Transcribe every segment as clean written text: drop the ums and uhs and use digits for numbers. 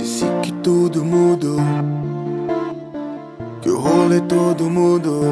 Disse que tudo mudou, que o rolê todo mudou.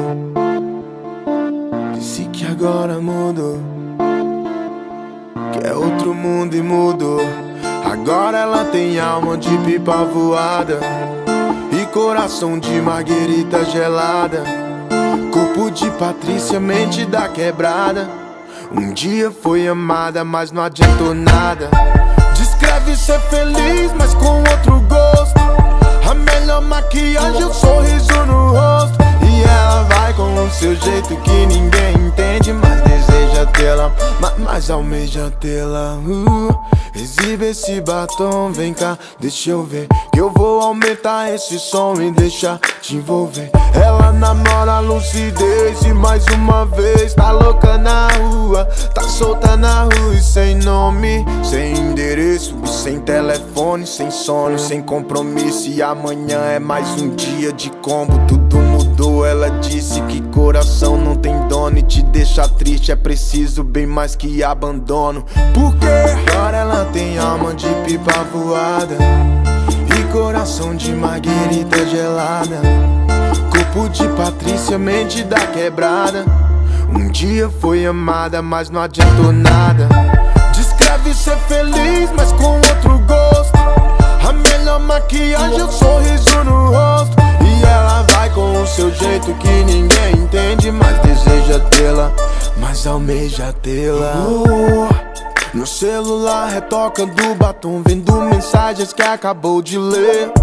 Disse que agora mudou, que é outro mundo e mudou. Agora ela tem alma de pipa voada e coração de marguerita gelada, corpo de Patrícia, mente da quebrada. Um dia foi amada, mas não adiantou nada. Descreve ser feliz, mas com outro gosto. A melhor maquiagem é o sorriso no rosto. E ela vai com o seu jeito que ninguém entende, mas deseja tê-la, mas almeja tê-la. Exibe esse batom, vem cá, deixa eu ver, que eu vou aumentar esse som e deixar te envolver. Ela namora a lucidez e mais uma vez tá louca na rua, tá solta na rua e sem nome, sem endereço, sem telefone, sem sono, sem compromisso. E amanhã é mais um dia de combo, tudo mudou. Ela disse que coração não tem dono e te deixa triste é preciso bem mais que abandono. Porque agora ela tem alma de pipa voada e coração de marguerita gelada, corpo de Patrícia, mente da quebrada. Um dia foi amada, mas não adiantou nada. Descreve ser feliz, mas com outro gosto. A melhor maquiagem é o sorriso no rosto. E ela vai com o seu jeito que ninguém entende, mas deseja tê-la, mas almeja tê-la. No celular retocando batom, vendo mensagens que acabou de ler.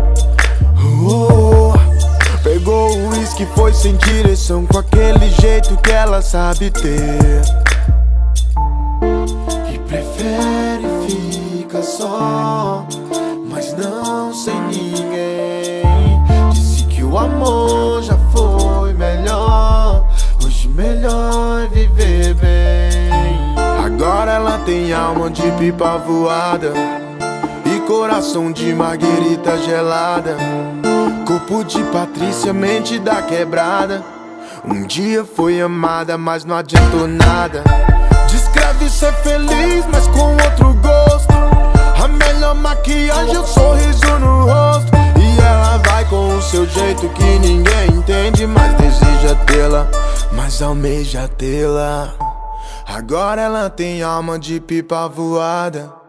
Pegou o uísque, foi sem direção, com aquele jeito que ela sabe ter. E prefere ficar só, mas não sem ninguém. Disse que o amor já foi melhor, hoje melhor é viver bem. Agora ela tem alma de pipa voada e coração de marguerita gelada, corpo de Patrícia, mente da quebrada. Um dia foi amada, mas não adiantou nada. Descreve ser feliz, mas com outro gosto. A melhor maquiagem é o sorriso no rosto. E ela vai com o seu jeito que ninguém entende, mas deseja tê-la, mas almeja tê-la. Agora ela tem alma de pipa voada